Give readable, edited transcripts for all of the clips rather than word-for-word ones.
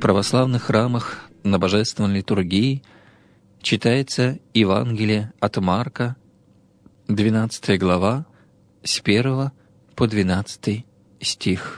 православных храмах на божественной литургии читается Евангелие от Марка, 12 глава, с 1 по 12 стих.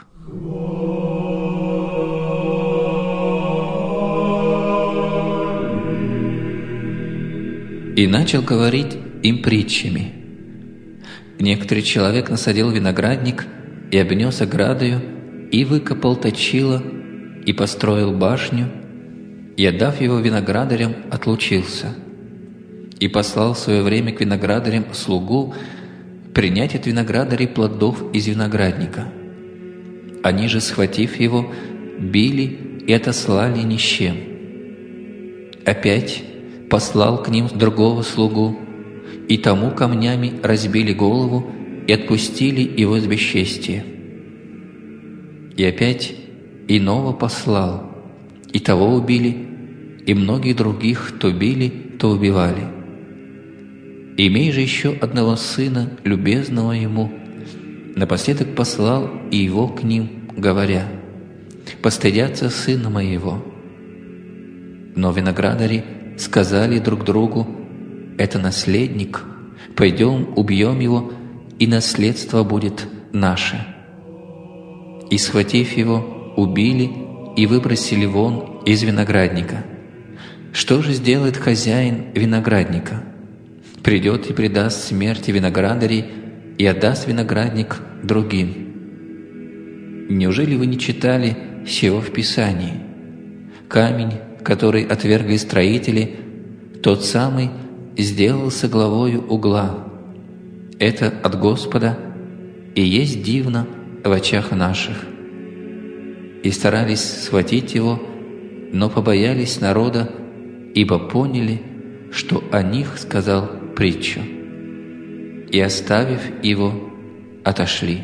«И начал говорить им притчами. Некоторый человек насадил виноградник и обнес оградою, и выкопал точило, и построил башню, и, отдав его виноградарям, отлучился. И послал в свое время к виноградарям слугу принять от виноградарей плодов из виноградника. Они же, схватив его, били и отослали ни с чем. Опять послал к ним другого слугу, и тому камнями разбили голову и отпустили его с бесчестия. И опять иного послал, и того убили, и многих других то били, то убивали. Имей же еще одного сына, любезного ему, напоследок послал и его к ним, говоря: постыдятся сына моего. Но виноградари сказали друг другу: это наследник, пойдем убьем его, и наследство будет наше. И, схватив его, убили и выбросили вон из виноградника. Что же сделает хозяин виноградника? Придет и предаст смерти виноградарей и отдаст виноградник другим. Неужели вы не читали сего в Писании? Камень, который отвергли строители, тот самый сделался главою угла. Это от Господа, и есть дивно в очах наших. И старались схватить его, но побоялись народа, ибо поняли, что о них сказал притчу. И, оставив его, отошли».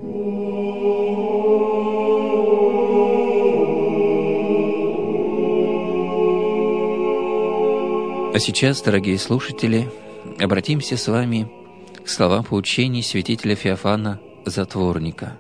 А сейчас, дорогие слушатели, обратимся с вами к словам поучений святителя Феофана Затворника.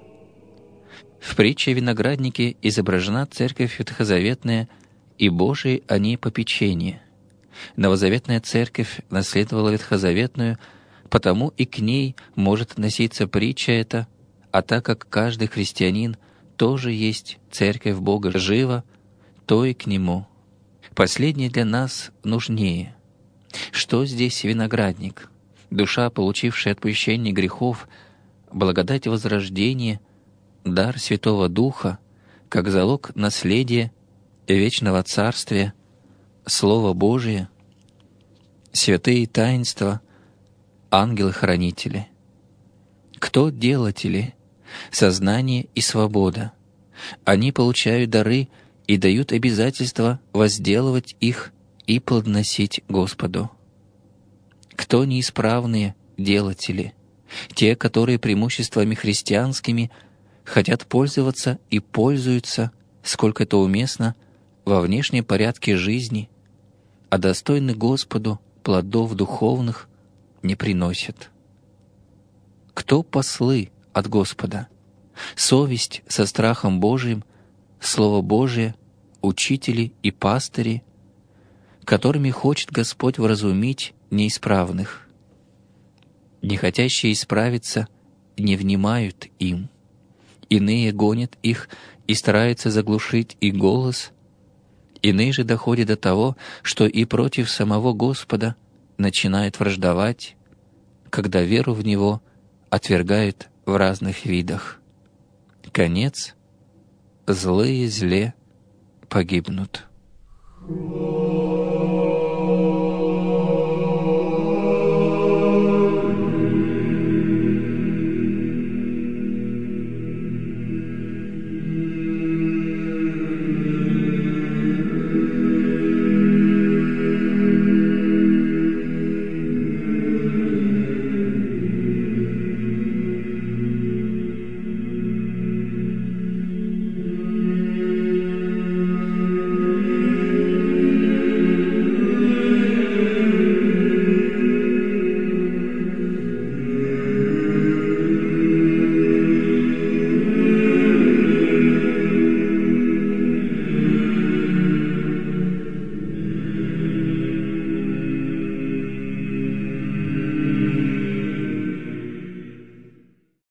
В притче о винограднике изображена Церковь Ветхозаветная и Божие о ней попечение. Новозаветная Церковь наследовала Ветхозаветную, потому и к ней может относиться притча эта, а так как каждый христианин тоже есть Церковь Бога жива, то и к Нему. Последнее для нас нужнее. Что здесь виноградник? Душа, получившая отпущение грехов, благодать возрождения, дар Святого Духа, как залог наследия вечного Царствия, Слово Божие, святые таинства, ангелы-хранители. Кто делатели? Сознание и свобода. Они получают дары и дают обязательство возделывать их и плодоносить Господу. Кто неисправные делатели? Те, которые преимуществами христианскими хотят пользоваться и пользуются, сколько это уместно, во внешнем порядке жизни, а достойны Господу плодов духовных не приносят. Кто послы от Господа? Совесть со страхом Божиим, Слово Божие, учители и пастыри, которыми хочет Господь вразумить неисправных. Не хотящие исправиться не внимают им. Иные гонят их и стараются заглушить их голос. Иные же доходят до того, что и против самого Господа начинают враждовать, когда веру в Него отвергают в разных видах. Конец — злые зле погибнут.